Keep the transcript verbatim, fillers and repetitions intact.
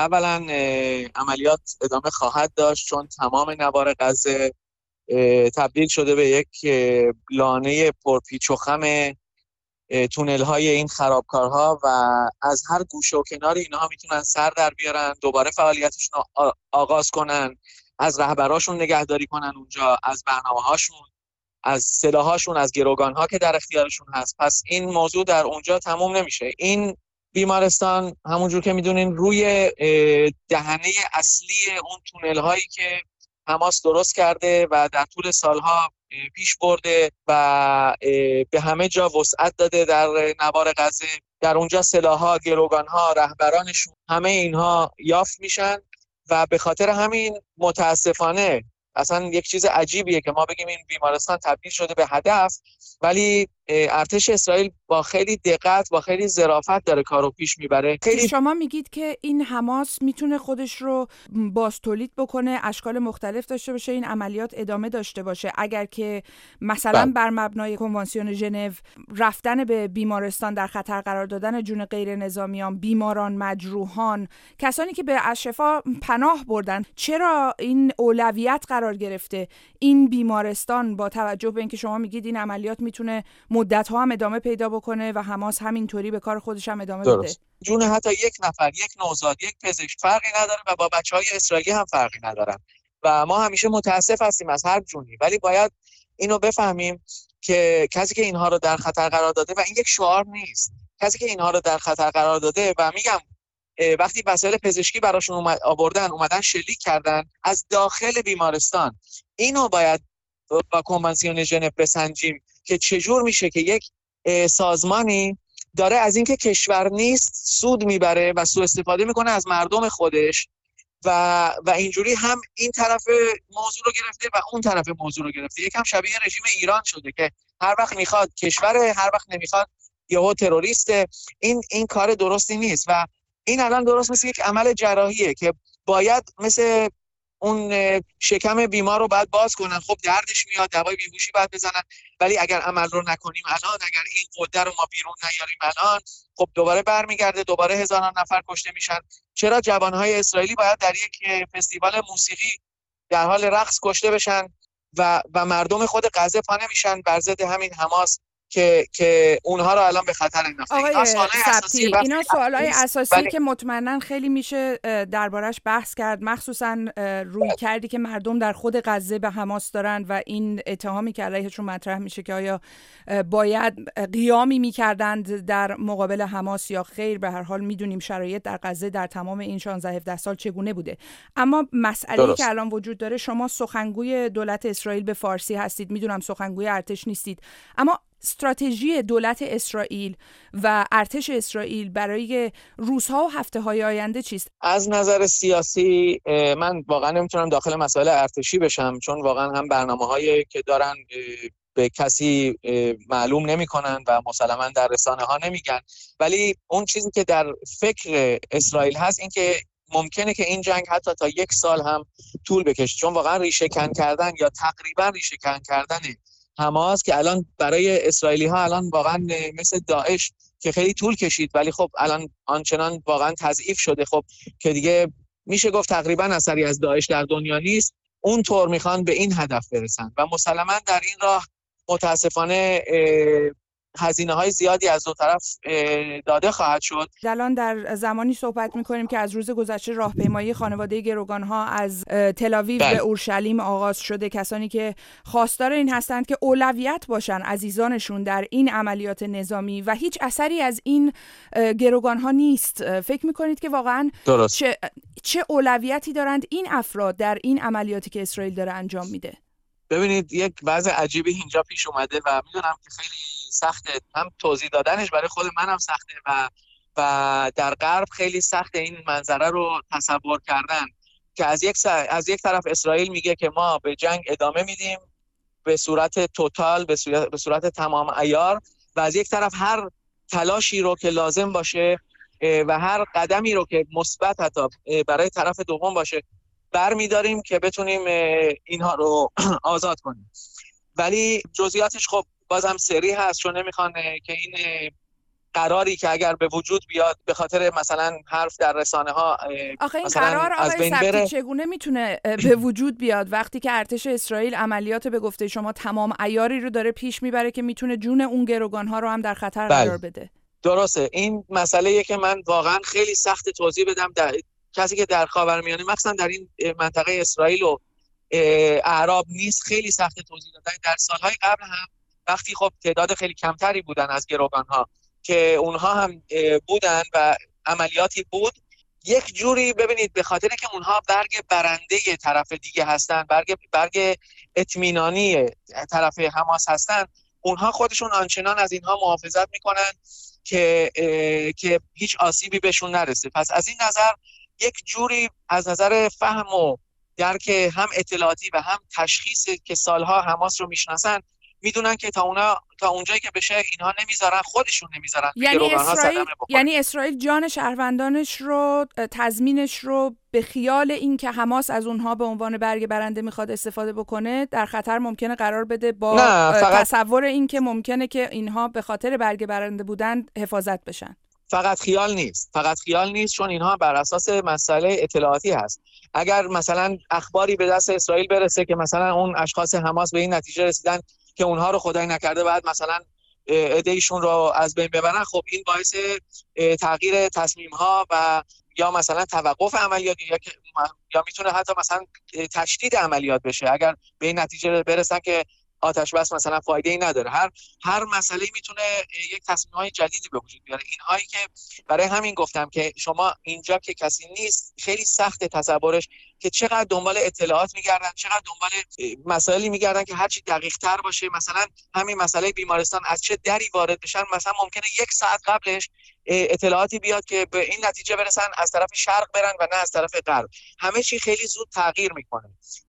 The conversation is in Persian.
اولا عملیات ادامه خواهد داشت، چون تمام نوار غزه تبدیل شده به یک لانه پرپیچ و خم تونل های این خرابکارها و از هر گوشه و کنار اینها میتونن سر در بیارن، دوباره فعالیتشون رو آغاز کنن، از رهبراشون نگهداری کنن اونجا، از برنامه هاشون، از سلاحاشون، از گروگان ها که در اختیارشون هست. پس این موضوع در اونجا تموم نمیشه. این بیمارستان همونجور که میدونین روی دهنه اصلی اون تونل هایی که حماس درست کرده و در طول سالها پیش برده و به همه جا وسعت داده در نوار غزه، در اونجا سلاح‌ها، گروگان‌ها، رهبرانشون، همه اینها یافت میشن و به خاطر همین متاسفانه اصلا یک چیز عجیبیه که ما بگیم این بیمارستان تبدیل شده به هدف، ولی ارتش اسرائیل با خیلی دقت، با خیلی ظرافت داره کارو پیش میبره. خیلی شما میگید که این حماس میتونه خودش رو باز تولید بکنه، اشکال مختلف داشته باشه، این عملیات ادامه داشته باشه. اگر که مثلا بله. بر مبنای کنوانسیون ژنو رفتن به بیمارستان در خطر قرار دادن جون غیر نظامیان، بیماران، مجروحان، کسانی که به شفا پناه بردن، چرا این اولویت قرار گرفته این بیمارستان با توجه به اینکه شما میگید این عملیات میتونه مدت‌ها هم ادامه پیدا بکنه و حماس همینطوری به کار خودش هم ادامه بده؟ جون حتی یک نفر، یک نوزاد، یک پزشک فرقی نداره و با بچهای اسرائیلی هم فرقی ندارن و ما همیشه متاسف هستیم از هر جونی، ولی باید اینو بفهمیم که کسی که اینها رو در خطر قرار داده، و این یک شعار نیست، کسی که اینها رو در خطر قرار داده و میگم وقتی وسایل پزشکی براشون اومد آوردن، اومدن شلیک کردن از داخل بیمارستان، اینو باید با کنوانسیون ژنو بسنجیم که چجور میشه که یک سازمانی داره از اینکه کشور نیست سود میبره و سوء استفاده میکنه از مردم خودش و و اینجوری هم این طرف موضوع رو گرفته و اون طرف موضوع رو گرفته. یکم شبیه رژیم ایران شده که هر وقت میخواد کشوره، هر وقت نمیخواد یهو تروریسته. این این کار درستی نیست و این الان درست مثل یک عمل جراحیه که باید مثل اون شکم بیمار رو باید باز کنن. خب دردش میاد، دوای بیهوشی باید بزنن، ولی اگر عمل رو نکنیم الان، اگر این قده رو ما بیرون نیاریم الان، خب دوباره برمیگرده، دوباره هزاران نفر کشته میشن. چرا جوانهای اسرائیلی باید در یک فستیوال موسیقی در حال رقص کشته بشن و و مردم خود غزه پا نمیشن بر ضد همین حماس که که اونها رو الان به خطر انداخته؟ آقای سبتی، اینا سوالای اساسی ولی... که مطمئناً خیلی میشه دربارش بحث کرد، مخصوصاً روی کردی که مردم در خود غزه به حماس دارن و این اتهامی که علیهشون مطرح میشه که آیا باید قیامی میکردند در مقابل حماس یا خیر. به هر حال میدونیم شرایط در غزه در تمام این شانزده هفده سال چگونه بوده. اما مسئله‌ای که الان وجود داره، شما سخنگوی دولت اسرائیل به فارسی هستید، میدونم سخنگوی ارتش نیستید، اما استراتژی دولت اسرائیل و ارتش اسرائیل برای روزها و هفته‌های آینده چیست؟ از نظر سیاسی من واقعا نمیتونم داخل مسائل ارتشی بشم، چون واقعا هم برنامه‌هایی که دارن به کسی معلوم نمی‌کنن و مسلماً در رسانه‌ها نمیگن، ولی اون چیزی که در فکر اسرائیل هست این که ممکنه که این جنگ حتی تا یک سال هم طول بکشه، چون واقعا ریشه کن کردن یا تقریبا ریشه کن کردن حماس که الان برای اسرائیلی ها الان واقعا مثل داعش که خیلی طول کشید ولی خب الان آنچنان واقعا تضعیف شده، خب که دیگه میشه گفت تقریبا اثری از داعش در دنیا نیست، اون طور میخوان به این هدف برسن و مسلماً در این راه متاسفانه هزینه های زیادی از دو طرف داده خواهد شد. الان در زمانی صحبت میکنیم که از روز گذشته راهپیمایی خانواده گروگان ها از تل‌آویو به اورشلیم آغاز شده. کسانی که خواستار این هستند که اولویت باشن عزیزانشون در این عملیات نظامی و هیچ اثری از این گروگان ها نیست. فکر میکنید که واقعا درست. چه چه اولویتی دارند این افراد در این عملیاتی که اسرائیل داره انجام میده؟ ببینید یک وضع عجیبی اینجا پیش اومده و میدونم که خیلی سخته، هم توضیح دادنش برای خود منم سخته و و در غرب خیلی سخته این منظره رو تصور کردن که از یک از یک طرف اسرائیل میگه که ما به جنگ ادامه میدیم به صورت توتال، به صورت به صورت تمام عیار، و از یک طرف هر تلاشی رو که لازم باشه و هر قدمی رو که مثبت حتی برای طرف دوم باشه برمی‌داریم که بتونیم اینها رو آزاد کنیم. ولی جزئیاتش خب بازم سری هست، چون نمیخوان که این قراری که اگر به وجود بیاد به خاطر مثلا حرف در رسانه ها آخه این مثلا قرار از آقای بین سبتی بره، چگونه میتونه به وجود بیاد وقتی که ارتش اسرائیل عملیات به گفته شما تمام عیاری رو داره پیش میبره که میتونه جون اون گروگانها رو هم در خطر بله. قرار بده؟ درسته. این مسئله‌ایه که من واقعا خیلی سخت توضیح بدم. در کسی که در خاورمیانه مخصوصا در این منطقه اسرائیل و اعراب نیست خیلی سخت توضیح دادن. در سالهای قبل هم وقتی خب تعداد خیلی کمتری بودن از گروگانها که اونها هم بودن و عملیاتی بود، یک جوری ببینید به خاطر که اونها برگ برنده طرف دیگه هستن، برگ برگ اطمینانی طرف حماس هستن، اونها خودشون آنچنان از اینها محافظت میکنن که که هیچ آسیبی بهشون نرسه. پس از این نظر یک جوری از نظر فهم و درک هم اطلاعاتی و هم تشخیص که سالها حماس رو میشناسن، میدونن که تا اونا تا اونجایی که بشه اینها نمیذارن، خودشون نمیذارن یعنی اسرائیل یعنی اسرائیل جان شهروندانش رو، تضمینش رو به خیال این که حماس از اونها به عنوان برگ برنده میخواد استفاده بکنه در خطر ممکنه قرار بده، با فقط... تصور این که ممکنه که اینها به خاطر برگ برنده بودن حفاظت بشن. فقط خیال نیست، فقط خیال نیست، چون اینها بر اساس مسئله اطلاعاتی هست. اگر مثلا اخباری به دست اسرائیل برسه که مثلا اون اشخاص حماس به این نتیجه رسیدن که اونها رو خدای نکرده بعد مثلا عده‌ایشون رو از بین ببرن، خب این باعث تغییر تصمیم‌ها و یا مثلا توقف عملیات یا یا میتونه حتی مثلا تشدید عملیات بشه اگر به این نتیجه برسن که آتش بس مثلا فایده ای نداره. هر هر مسئله میتونه یک تصمیم‌های جدیدی به وجود بیاره. اینهایی که برای همین گفتم که شما اینجا که کسی نیست خیلی سخت تصورش که چقدر دنبال اطلاعات میگردن، چقدر دنبال مسائلی میگردن که هرچی دقیق‌تر باشه. مثلا همین مسئله بیمارستان از چه دری وارد بشن، مثلا ممکنه یک ساعت قبلش اطلاعاتی بیاد که به این نتیجه برسن از طرف شرق برن و نه از طرف غرب. همه چی خیلی زود تغییر میکنه.